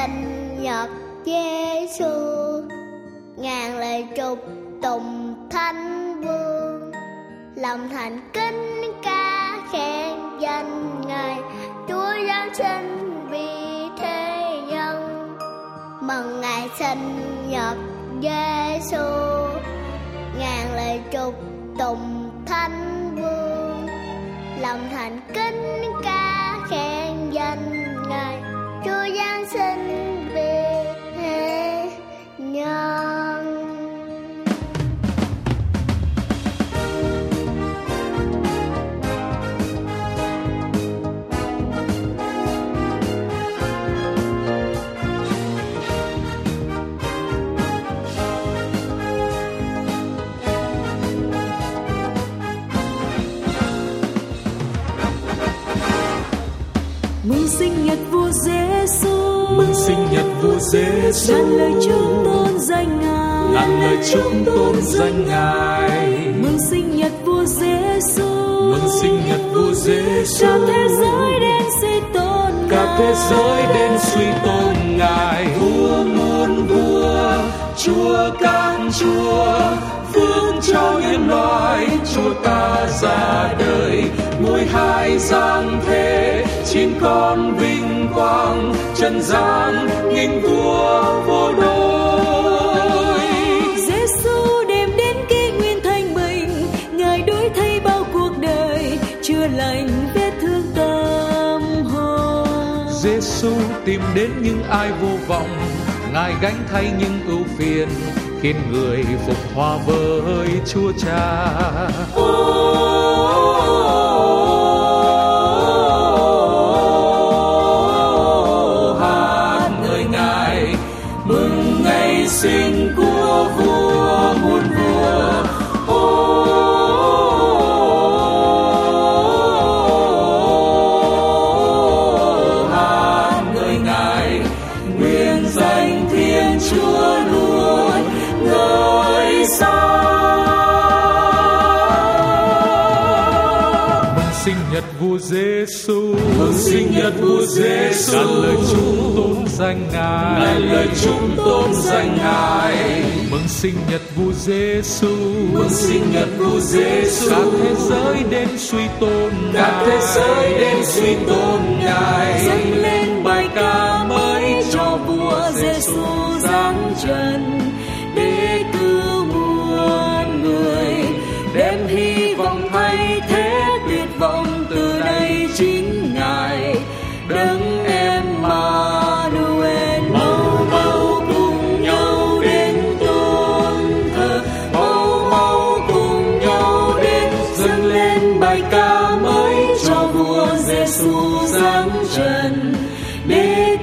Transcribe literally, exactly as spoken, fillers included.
sinh nhật Giêsu, ngàn lời chúc tụng Thánh Vương. Lòng thành kính ca khen danh Ngài, Chúa Giáng sinh vì thế nhân. Mừng ngày sinh nhật Giêsu, ngàn lời chúc tụng Thánh Vương. Lòng thành kính ca khen danh Ngài, Chúa Giáng sinh vì thế nhân. Mừng sinh nhật vua Giêsu, mừng sinh nhật vua Giêsu. Ngàn lời chúc tôn danh Ngài, ngàn lời chúc tôn danh Ngài. Mừng sinh nhật vua Giêsu, mừng sinh nhật vua Giêsu. Cả thế giới đến suy tôn Ngài, cả thế giới đến suy tôn Ngài. Vua muôn vua, Chúa các Chúa, phước cho nhân loại. Chúa ta ra đời, ngôi hai giang thế, chín con vinh quang, trần gian nghinh vua vô đối. Giêsu đem đến kỷ nguyên thanh bình, Ngài đổi thay bao cuộc đời, chữa lành vết thương tâm hồn. Giêsu tìm đến những ai vô vọng, Ngài gánh thay những ưu phiền, khiến người phục hòa với Chúa Cha. Hát ngợi Ngài, mừng ngày sinh của vua muôn vua. Hát ngợi Ngài, nguyện danh Thiên Chúa luôn ngời sáng. Mừng sinh nhật vua Giêsu, mừng sinh nhật vua Giêsu. Ngàn lời chúc tôn danh Ngài, ngàn lời chúc tôn danh Ngài. Mừng sinh nhật vua Giêsu, mừng sinh nhật vua Giêsu. Cả thế giới đến suy tôn Ngài, cả thế giới đến suy tôn Ngài. Dâng lên bài ca mới cho vua Giêsu giáng trần, để cứu muôn người, đem hy vọng thay thế tuyệt vọng. Từ đây chính Ngài đấng Emmanuel, mau mau cùng nhau đến tôn thờ, mau mau cùng nhau đến dâng lên bài ca mới cho vua Giêsu giáng trần, để